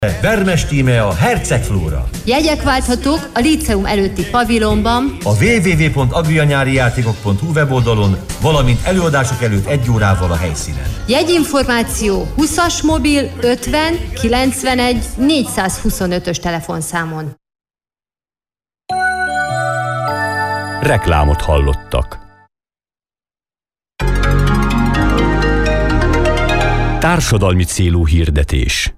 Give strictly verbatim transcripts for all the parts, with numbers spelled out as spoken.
Vermes tíme a Herceg Flóra. Jegyek válthatók a Líceum előtti pavilonban, a double-u double-u double-u pont agrianyárijátékok pont hu weboldalon, valamint előadások előtt egy órával a helyszínen. Jegyinformáció húszas mobil ötven kilencvenegy négyszázhuszonötös telefonszámon. Reklámot hallottak. Társadalmi célú hirdetés.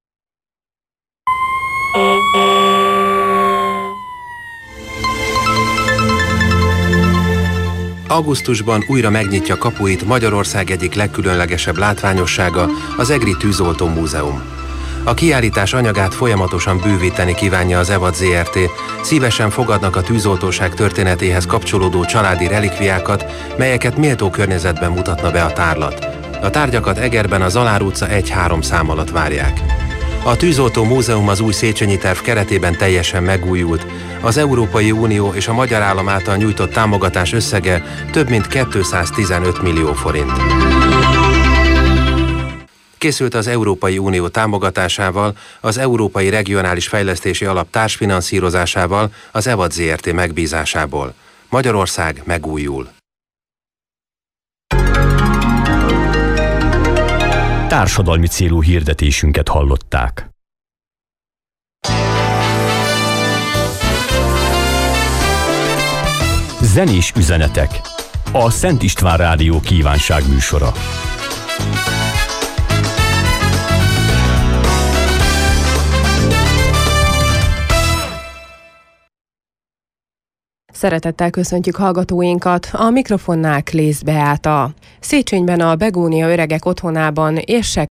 Augusztusban újra megnyitja kapuit Magyarország egyik legkülönlegesebb látványossága, az Egri Tűzoltó Múzeum. A kiállítás anyagát folyamatosan bővíteni kívánja az EVAD zé er té, szívesen fogadnak a tűzoltóság történetéhez kapcsolódó családi relikviákat, melyeket méltó környezetben mutatna be a tárlat. A tárgyakat Egerben a Zalár utca egy három szám alatt várják. A Tűzoltó Múzeum az új Széchenyi terv keretében teljesen megújult. Az Európai Unió és a magyar állam által nyújtott támogatás összege több mint kétszáztizenöt millió forint. Készült az Európai Unió támogatásával, az Európai Regionális Fejlesztési Alap társfinanszírozásával, az EVAD zé er té megbízásából. Magyarország megújul. Társadalmi célú hirdetésünket hallották. Zenés üzenetek. A Szent István Rádió kívánság műsora. Szeretettel köszöntjük hallgatóinkat, a mikrofonnál Klész Beáta. Széchenyben a Begónia Öregek Otthonában érsek